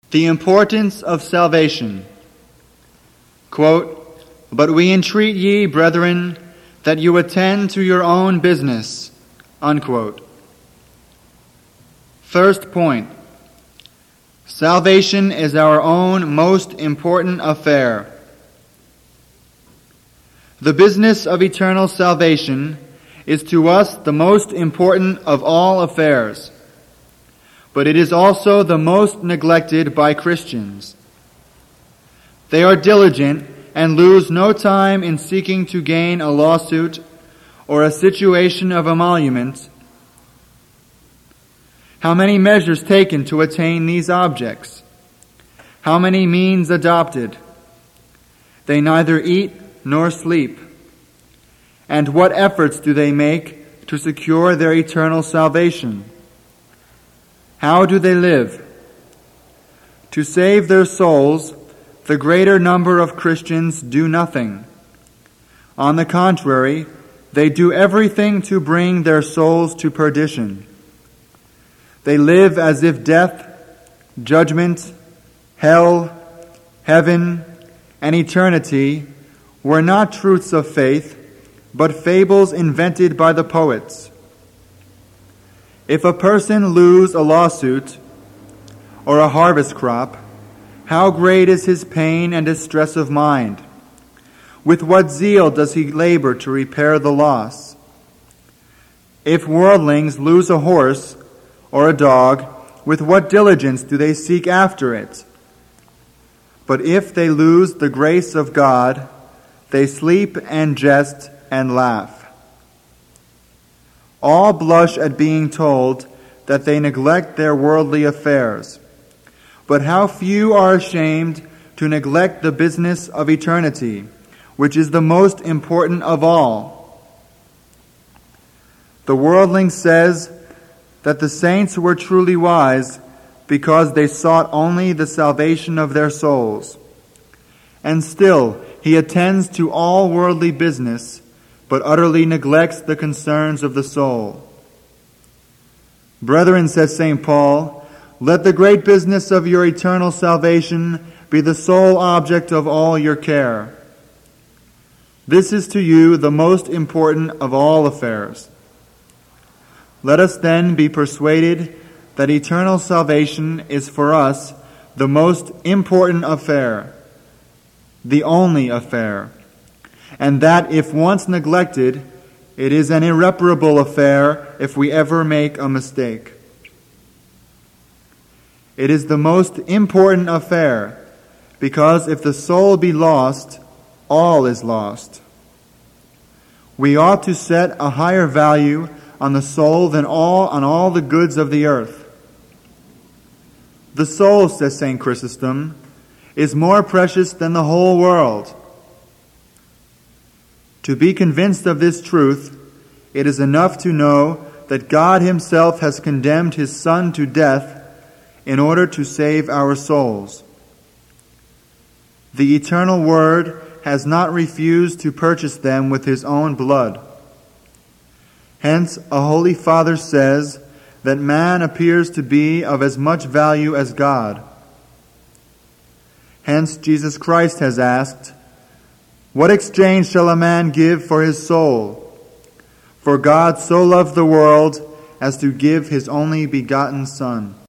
The importance of salvation. Quote, "But we entreat ye, brethren, that you attend to your own business." Unquote. First point. Salvation is our own most important affair. The business of eternal salvation is to us the most important of all affairs, but it is also the most neglected by Christians. They are diligent and lose no time in seeking to gain a lawsuit or a situation of emolument. How many measures taken to attain these objects? How many means adopted? They neither eat nor sleep. And what efforts do they make to secure their eternal salvation? How do they live? To save their souls, the greater number of Christians do nothing. On the contrary, they do everything to bring their souls to perdition. They live as if death, judgment, hell, heaven, and eternity were not truths of faith, but fables invented by the poets. If a person lose a lawsuit or a harvest crop, how great is his pain and distress of mind? With what zeal does he labor to repair the loss? If worldlings lose a horse or a dog, with what diligence do they seek after it? But if they lose the grace of God, they sleep and jest and laugh. All blush at being told that they neglect their worldly affairs. But how few are ashamed to neglect the business of eternity, which is the most important of all. The worldling says that the saints were truly wise because they sought only the salvation of their souls. And still he attends to all worldly business, but utterly neglects the concerns of the soul. Brethren, says St. Paul, let the great business of your eternal salvation be the sole object of all your care. This is to you the most important of all affairs. Let us then be persuaded that eternal salvation is for us the most important affair, the only affair, and that if once neglected, it is an irreparable affair if we ever make a mistake. It is the most important affair because if the soul be lost, all is lost. We ought to set a higher value on the soul than on all the goods of the earth. The soul, says St. Chrysostom, is more precious than the whole world. To be convinced of this truth, it is enough to know that God himself has condemned his Son to death in order to save our souls. The eternal Word has not refused to purchase them with his own blood. Hence, a Holy Father says that man appears to be of as much value as God. Hence, Jesus Christ has asked, "What exchange shall a man give for his soul? For God so loved the world as to give his only begotten Son."